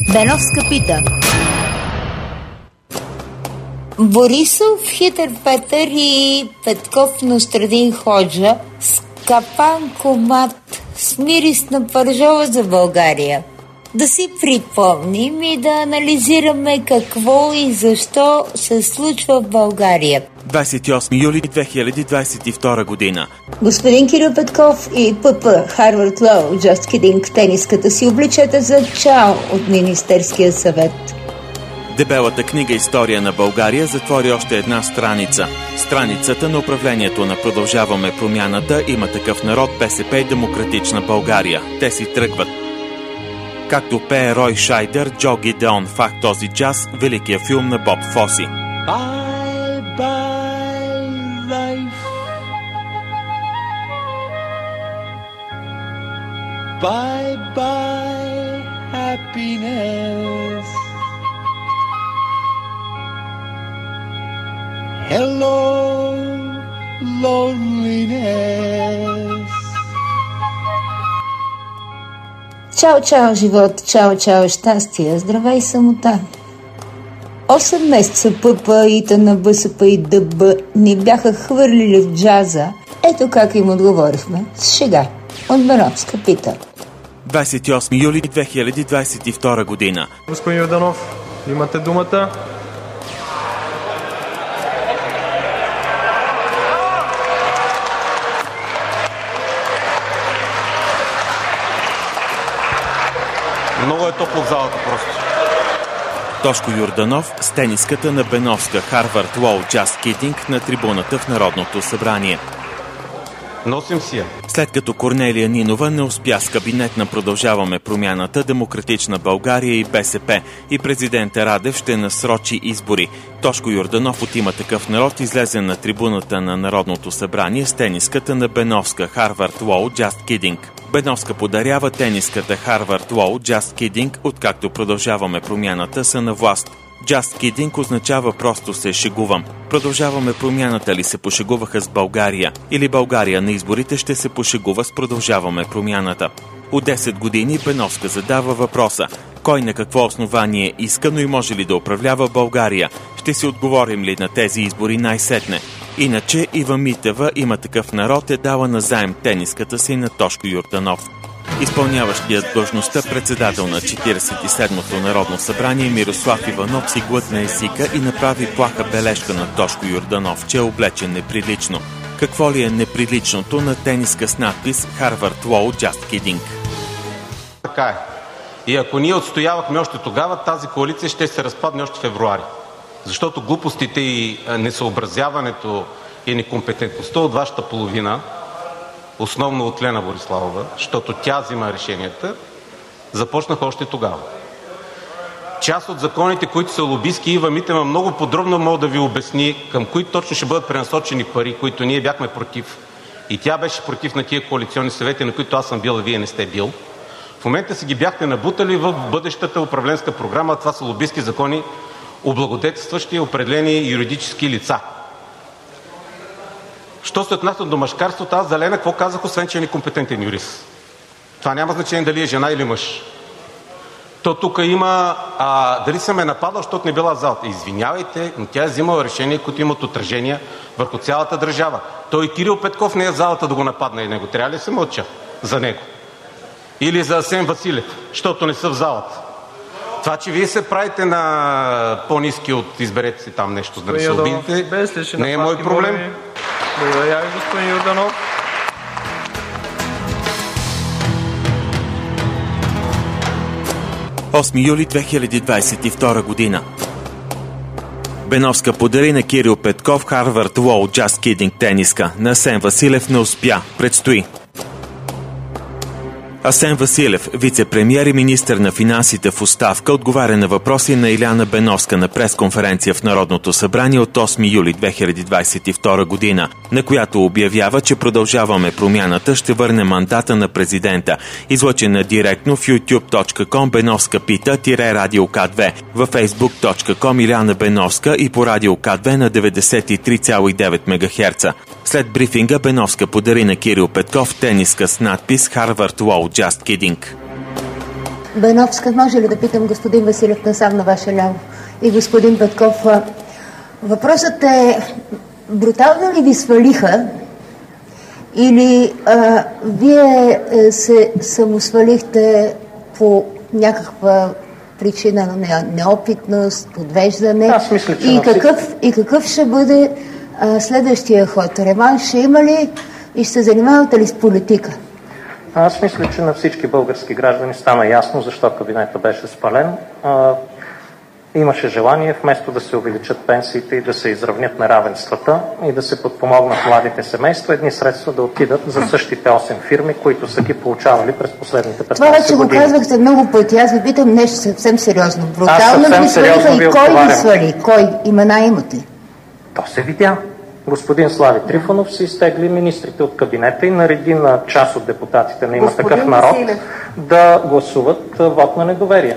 Беновска пита. Борисов, Хитър Петър и Петков Нострадин Ходжа с капан комат с мирис на пържола за България. Да си припомним и да анализираме какво и защо се случва в България. 28 юли 2022 година. Господин Кирил Петков и ПП Harvard Law, Just Kidding, тениската си обличате за чао от Министерския съвет. Дебелата книга «История на България» затвори още една страница. Страницата на управлението на Продължаваме промяната, Има такъв народ, БСП и Демократична България. Те си тръгват. Както пее Рой Шайдер, Джо Гидеон, Фак този джаз, великия филм на Боб Фоси. Bye bye life. Bye bye happiness. Hello loneliness. Чао, чао, живот, чао, чао, щастие, здравей самота. 8 месеца ПП, ИТН, БСП и ДБ ни бяха хвърлили в джаза. Ето как им отговорихме с шега. От Беновска пита. 28 юли 2022 година. Господин Йорданов, имате думата. Много е топло в залата просто. Тошко Йорданов с тениската на Беновска, Harvard Law, Just Kidding на трибуната в Народното събрание. Носим си я. След като Корнелия Нинова не успя с кабинет на Продължаваме промяната, Демократична България и БСП и президента Радев ще насрочи избори. Тошко Йорданов от Има такъв народ излезе на трибуната на Народното събрание с тениската на Беновска, Harvard Law, Just Kidding. Беновска подарява тениската Harvard Law, Just Kidding, откакто Продължаваме промяната са на власт. Just Kidding означава просто се шегувам. Продължаваме промяната ли се пошегуваха с България? Или България на изборите ще се пошегува с Продължаваме промяната? От 10 години Беновска задава въпроса: кой на какво основание иска, но и може ли да управлява България? Ще си отговорим ли на тези избори най-сетне? Иначе Ива Митева, Има такъв народ, е дала назаем тениската си на Тошко Йорданов. Изпълняващият длъжността председател на 47-то Народно събрание Мирослав Иванов си глътна езика и направи плаха бележка на Тошко Йорданов, че е облечен неприлично. Какво ли е неприличното на тениска с надпис Harvard Law, Just Kidding? Така е. И ако ние отстоявахме още тогава, тази коалиция ще се разпадне още в февруари. Защото глупостите и несъобразяването и некомпетентността от вашата половина, основно от Лена Бориславова, защото тя взима решенията, започнаха още тогава. Част от законите, които са лобистки, Ива Митева много подробно мога да ви обясни към кои точно ще бъдат пренасочени пари, които ние бяхме против. И тя беше против на тия коалиционни съвети, на които аз съм бил, а вие не сте бил. В момента си ги бяхте набутали в бъдещата управленска програма. Това са лобистки закони, облагодетелстващи определени юридически лица. Що се отнася до мъжкарството, аз за Лена какво казах, освен че е некомпетентен юрист? Това няма значение дали е жена или мъж. То тук има дали съм е нападал, защото не била в залата. Извинявайте, но тя е взимала решения, които имат отражения върху цялата държава. Той и Кирил Петков не е в залата да го нападне и него. Трябва ли да се мълча за него? Или за Асен Василев, защото не са в залата. Това, че вие се правите на по-ниски от изберете си там нещо, за да се обидите, не е мой проблем. Благодаря ви, господин Йорданов. ...8 юли 2022 година. Беновска подари на Кирил Петков Harvard Law, Just Kidding тениска. На Асен Василев не успя. Предстои. Асен Василев, вице-премиер и министър на финансите в оставка, отговаря на въпроси на Иляна Беновска на пресконференция в Народното събрание от 8 юли 2022 година, на която обявява, че Продължаваме промяната ще върне мандата на президента. Излъчена директно в youtube.com Беновска пита Радио К2, във facebook.com Иляна Беновска и по Радио К2 на 93,9 МГц. След брифинга Беновска подари на Кирил Петков тениска с надпис Harvard Law, Just Kidding. Беновска, може ли да питам господин Василев насам на ваше ляво и господин Петков? Въпросът е, брутално ли ви свалиха или вие се самосвалихте по някаква причина на неопитност, подвеждане? Аз мисля, че и какъв ще бъде следващия ход? Реманш ще има ли и ще се занимавате ли с политика? Аз мисля, че на всички български граждани стана ясно защо кабинета беше спален. Имаше желание вместо да се увеличат пенсиите и да се изравнят неравенствата и да се подпомогнат младите семейства, едни средства да отидат за същите 8 фирми, които са ги получавали през последните 15 години. Това вече го казвахте много пъти. Аз ви питам нещо съвсем сериозно. Брутално ли ви свалиха и кой ви свали? Кой? Имена имат ли? То се видя. Господин Слави Трифонов се изтегли министрите от кабинета и нареди на част от депутатите на Има такъв народ да гласуват вод на недоверие.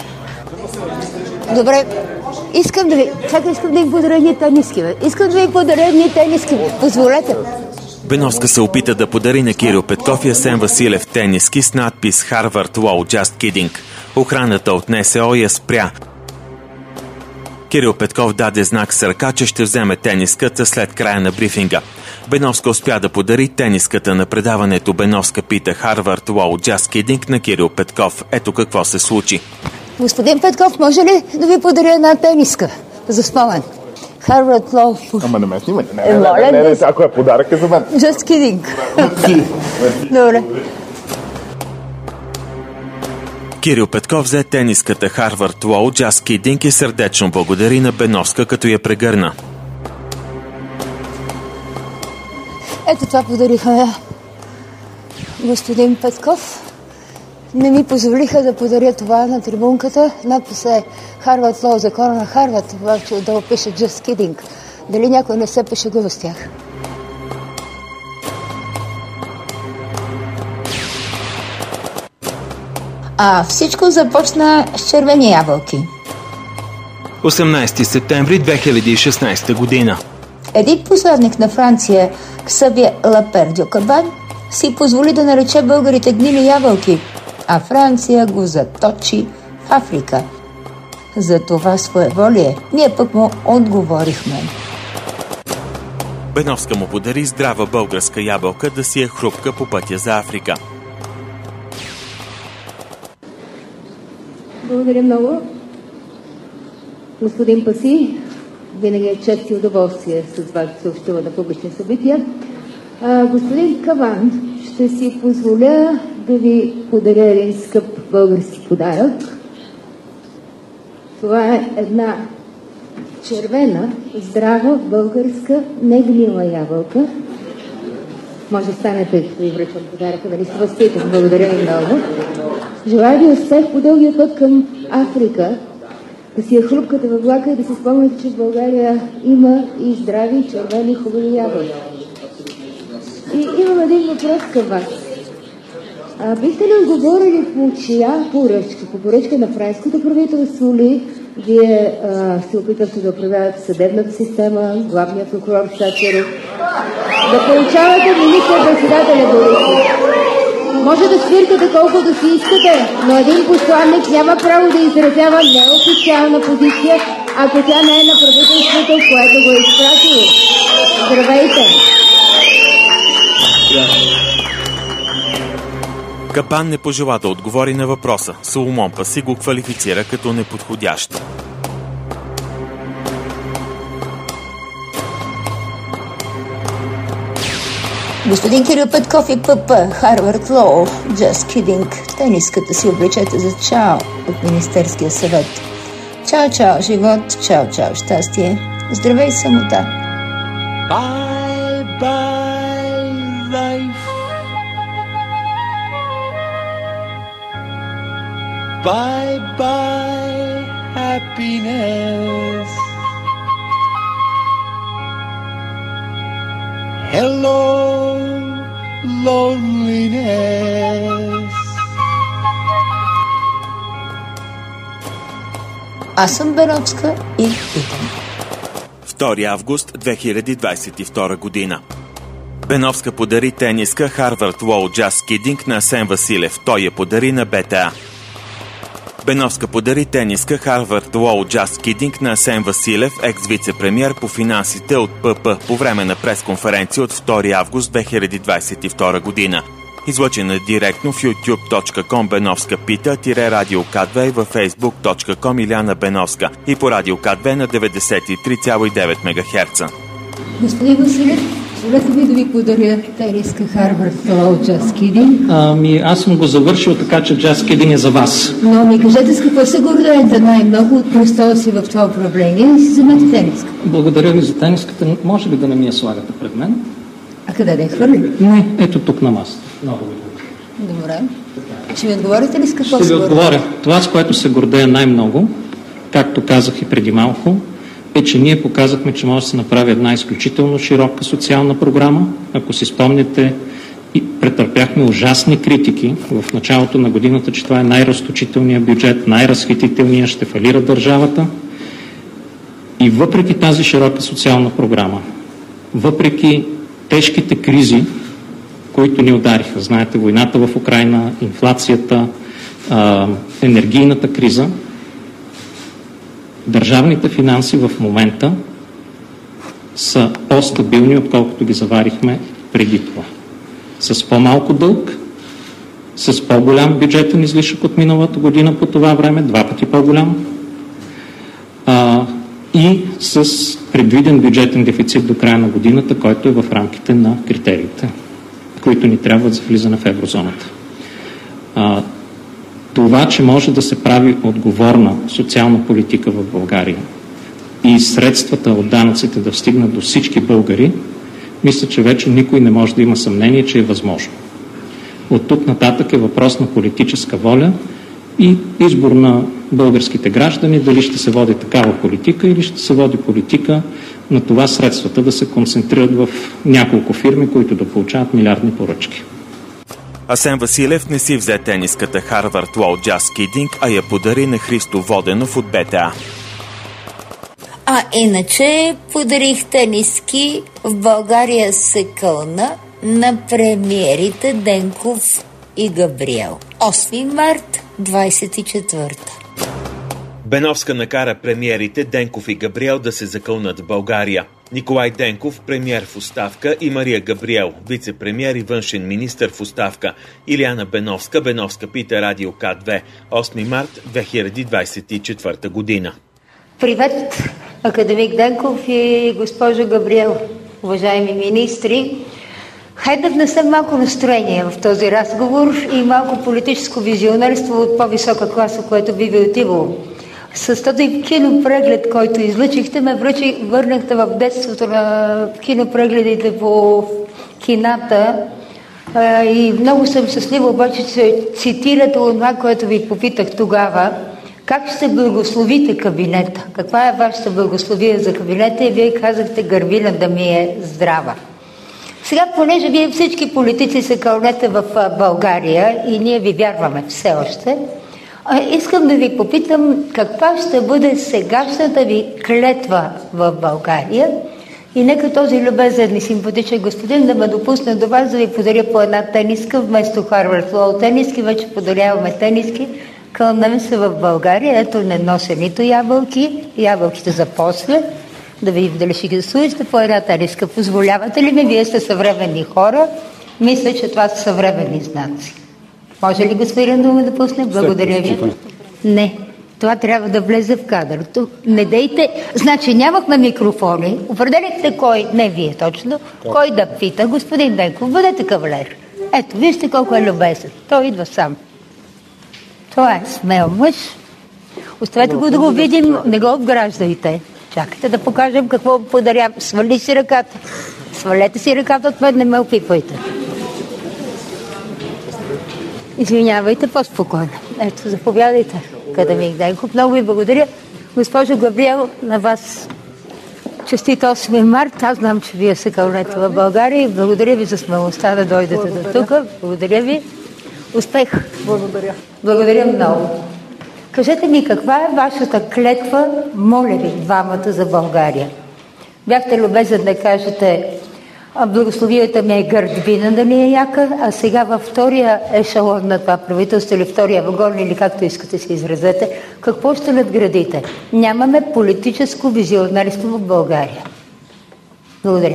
Добре, искам да ви подаря едни тениски. Позволете. Беновска се опита да подари на Кирил Петков и Асен Василев тениски с надпис Harvard Law Just Kidding. Охраната от НСО я спря. Кирил Петков даде знак с ръка, че ще вземе тениската след края на брифинга. Беновска успя да подари тениската на предаването Беновска пита Harvard Law Just Kidding на Кирил Петков. Ето какво се случи. Господин Петков, може ли да ви подаря една тениска за спомен? Harvard Law... Ама не ме снимайте. Не, ако е подарък е за мен. Just kidding. Добре. Кирил Петков взе тениската Harvard Law Just Kidding и сърдечно благодари на Беновска, като я прегърна. Ето това подариха господин Петков. Не ми позволиха да подаря това на трибунката. Надпис е Harvard Law, закона на Харвард, обаче отдолу пише Just Kidding. Дали някой не се пошегува с тях? Всичко започна с червени ябълки. 18 септември 2016 година. Един посланник на Франция, Ксавие Лапер Дюкабан, си позволи да нарече българите гнили ябълки, а Франция го заточи в Африка. За това своеволие ние пък му отговорихме. Беновска му подари здрава българска ябълка да си е хрупка по пътя за Африка. Благодаря много. Господин Паси, винаги е чест и удоволствие с вас да съобщува на публични събития. Господин Каван, ще си позволя да ви подаря един скъп български подарък. Това е една червена, здрава, българска, негнила ябълка. Може да станете да ви връчвам подаръка, да не се възпитам. Благодаря ви много. Желая ви успех по дългия път към Африка, да си я хрупката във влака и да се спомняте, че в България има и здрави, червени, хубави ябълки. И имам един въпрос към вас. Бихте ли отговорили по чия поръчка? По поръчка на френското правителство ли вие се опитвате да управлявате съдебната система, главния прокурор Сачеров, да получавате министър-председателя Борисов? Може да свиркате колкото си искате, но един посланник няма право да изразява неофициална позиция, ако тя не е на правителството, което го е изпратило. Здравейте! Капан не пожела да отговори на въпроса. Соломон Паси го квалифицира като неподходящ. Господин Кирил Петков и ПП, Harvard Law, Just Kidding. Тениската си облечете за чао от Министерския съвет. Чао, чао, живот, чао, чао, щастие. Здравей, самота. Bye bye life. Bye bye happiness. Hello loneliness. Аз съм Беновска и питам. 2 август 2022 година. Беновска подари тениска Harvard Law Just Kidding на Асен Василев. Той я подари на БТА. Беновска подари тениска Harvard Low Just Kidding на Асен Василев, екс-вице-премиер по финансите от ПП по време на пресконференция от 2 август 2022 година. Излъчена директно в youtube.com Беновска пита, Радио К2 и във facebook.com Иляна Беновска и по Радио К2 на 93,9 МГц. Господин Василев, позволете ми да ви подаря тениска Harvard Low Just Kidding. Аз съм го завършил, така че Just Kidding е за вас. Но ми кажете с какво се гордеете най-много от престоя си в това управление и си вземете тениска. Благодаря ви за тениската. Може ли да не ми я слагате пред мен? А къде да я хвърлим? Не, ето тук на масата. Много добре. Ще ми отговорите ли с какво се гордеете? Ще ви отговоря. Това, с което се гордея най-много, както казах и преди малко, е, че ние показахме, че може да се направи една изключително широка социална програма. Ако си спомняте, претърпяхме ужасни критики в началото на годината, че това е най-разточителният бюджет, най-разхитителният, ще фалира държавата. И въпреки тази широка социална програма, въпреки тежките кризи, които ни удариха, знаете, войната в Украйна, инфлацията, енергийната криза, държавните финанси в момента са по-стабилни, отколкото ги заварихме преди това. С по-малко дълг, с по-голям бюджетен излишък от миналата година по това време, 2 пъти по-голям, и с предвиден бюджетен дефицит до края на годината, който е в рамките на критериите, които ни трябват за влизане в еврозоната. Това, че може да се прави отговорна социална политика в България и средствата от данъците да стигнат до всички българи, мисля, че вече никой не може да има съмнение, че е възможно. От тук нататък е въпрос на политическа воля и избор на българските граждани дали ще се води такава политика или ще се води политика на това средствата да се концентрират в няколко фирми, които да получават милиардни поръчки. Асен Василев не си взе тениската Harvard Low Just Kidding, а я подари на Христо Воденов от БТА. Иначе подарих тениски в България се кълна на премиерите Денков и Габриел. 8 март 24. Беновска накара премиерите Денков и Габриел да се закълнат в България. Николай Денков, премиер в оставка, и Мария Габриел, вице-премиер и външен министър в оставка. Иляна Беновска, Беновска пита, Радио К2, 8 март 2024 година. Привет, академик Денков и госпожо Габриел, уважаеми министри. Хайде да внесем малко настроение в този разговор и малко политическо визионерство от по-висока класа, което би ви отивало. С този кинопреглед, който излъчихте, ме върнахте в детството на кинопрегледите по кината и много съм щастлива, обаче, че цитирате това, което ви попитах тогава. Как ще благословите кабинета? Каква е вашата благословие за кабинета? И вие казахте, гърбина да ми е здрава. Сега, понеже вие всички политици се кълнете в България и ние ви вярваме все още, искам да ви попитам каква ще бъде сегашната ви клетва в България и нека този любезен и симпатичен господин да ме допусне до вас да ви подаря по една тениска вместо Harvard Low тениски. Вече подаряваме тениски. Кълнем се в България. Ето, не нося нито ябълки. Ябълките за после. Да видим дали ще ги служите по една тениска. Позволявате ли ми? Вие сте съвременни хора. Мисля, че това са съвременни знаци. Може ли господин да ме да пусне? Благодаря ви. Не, това трябва да влезе в кадър. Не дейте. Значи нямахме микрофони. Определихте кой, не вие точно, кой да пита. Господин Денков, бъдете кавалер. Ето, вижте колко е любезен. Той идва сам. Това е смел мъж. Оставете го да го видим, не го обграждайте. Чакайте да покажем какво подарявам. Свали си ръката. Свалете си ръката от мен, не ме опипвайте. Извинявайте, по-спокойно. Ето, заповядайте. Академик Денков, много ви благодаря. Госпожо Габриел, на вас честит 8 март. Аз знам, че вие се кълнете в България и благодаря ви за смелостта да дойдете до тук. Благодаря ви. Успех! Благодаря. Благодаря много. Кажете ми, каква е вашата клетва, моля ви, двамата, за България? Бяхте любезен да кажете Благословията ми е гърдвина да ни е яка, а сега във втория ешелон на това правителство или втория вагон, или както искате се изразете, какво ще надградите? Нямаме политическо визионерство в България. Благодаря.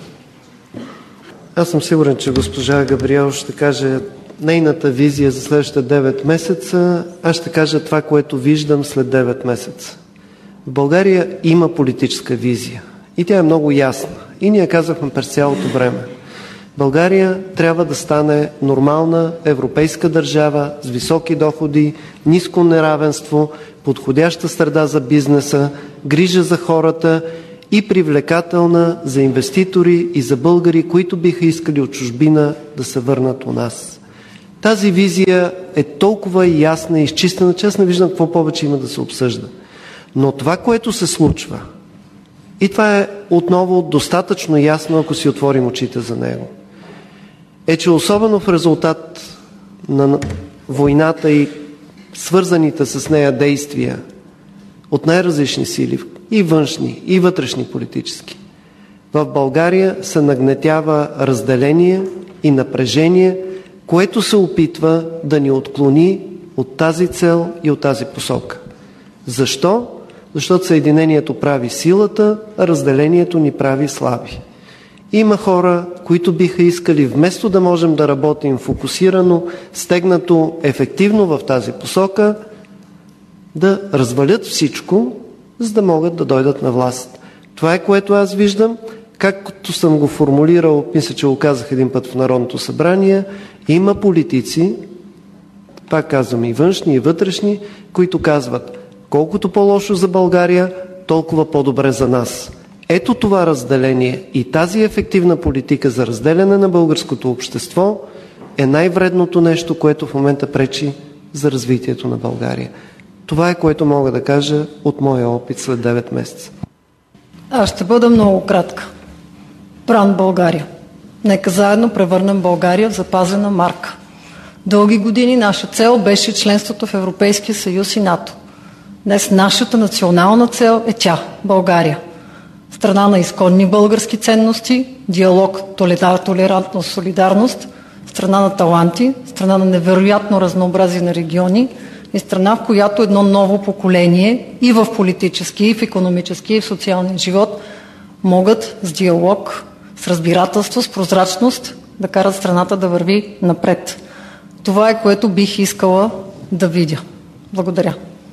Аз съм сигурен, че госпожа Габриел ще каже нейната визия за следващите 9 месеца. Аз ще кажа това, което виждам след 9 месеца. В България има политическа визия и тя е много ясна. И ние казахме през цялото време. България трябва да стане нормална европейска държава с високи доходи, ниско неравенство, подходяща среда за бизнеса, грижа за хората и привлекателна за инвеститори и за българи, които биха искали от чужбина да се върнат у нас. Тази визия е толкова ясна и изчистена, че аз не виждам какво повече има да се обсъжда. Но това, което се случва, и това е отново достатъчно ясно, ако си отворим очите за него, е, че особено в резултат на войната и свързаните с нея действия от най-различни сили, и външни, и вътрешни политически, в България се нагнетява разделение и напрежение, което се опитва да ни отклони от тази цел и от тази посока. Защо? Защото съединението прави силата, а разделението ни прави слаби. Има хора, които биха искали вместо да можем да работим фокусирано, стегнато, ефективно в тази посока, да развалят всичко, за да могат да дойдат на власт. Това е, което аз виждам. Както съм го формулирал, мисля, че го казах един път в Народното събрание, има политици, пак казвам и външни, и вътрешни, които казват: колкото по-лошо за България, толкова по-добре за нас. Ето това разделение и тази ефективна политика за разделяне на българското общество е най-вредното нещо, което в момента пречи за развитието на България. Това е, което мога да кажа от моя опит след 9 месеца. Аз ще бъда много кратка. Бран България. Нека заедно превърнем България в запазена марка. Дълги години наша цел беше членството в Европейския съюз и НАТО. Днес нашата национална цел е тя – България. Страна на изконни български ценности, диалог, толерантност, солидарност, страна на таланти, страна на невероятно разнообразие на региони и страна, в която едно ново поколение и в политически, и в икономически, и в социалния живот могат с диалог, с разбирателство, с прозрачност да карат страната да върви напред. Това е, което бих искала да видя. Благодаря.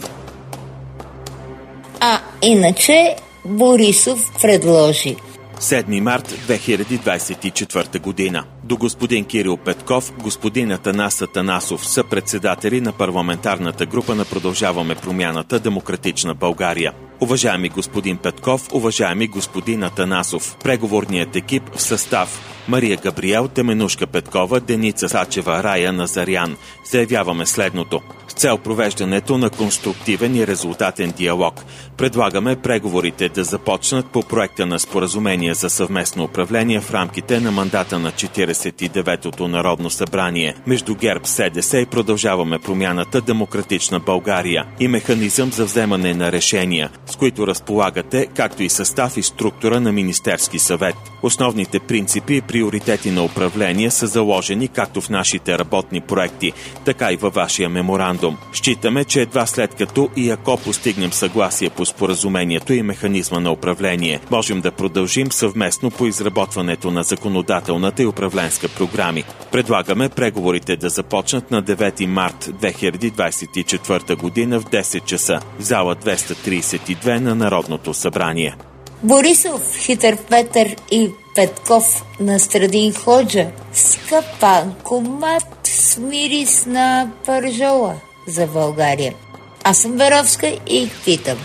А иначе Борисов предложи 7 март 2024 година. До господин Кирил Петков, господин Атанас Атанасов са председатели на парламентарната група на Продължаваме промяната Демократична България. Уважаеми господин Петков, уважаеми господин Атанасов, преговорният екип в състав Мария Габриел, Теменушка Петкова, Деница Сачева, Рая Назарян заявяваме следното. С цел провеждането на конструктивен и резултатен диалог предлагаме преговорите да започнат по проекта на споразумение за съвместно управление в рамките на мандата на 49-то Народно събрание между ГЕРБ, СДС и Продължаваме промяната Демократична България и механизъм за вземане на решения, с които разполагате, както и състав и структура на Министерски съвет. Основните принципи и приоритети на управление са заложени както в нашите работни проекти, така и във вашия меморандум. Считаме, че едва след като и ако постигнем съгласие по споразумението и механизма на управление, можем да продължим съвместно по изработването на законодателната и управленска програми. Предлагаме преговорите да започнат на 9 март 2024 година в 10 часа в зала 232 на Народното събрание. Борисов, Хитър Петър и Петков на Страдин Ходжа с капан, комат с мирис на пържола за България. Аз съм Веровска и питам.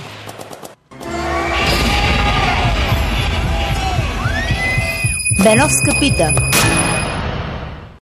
Беновска пита.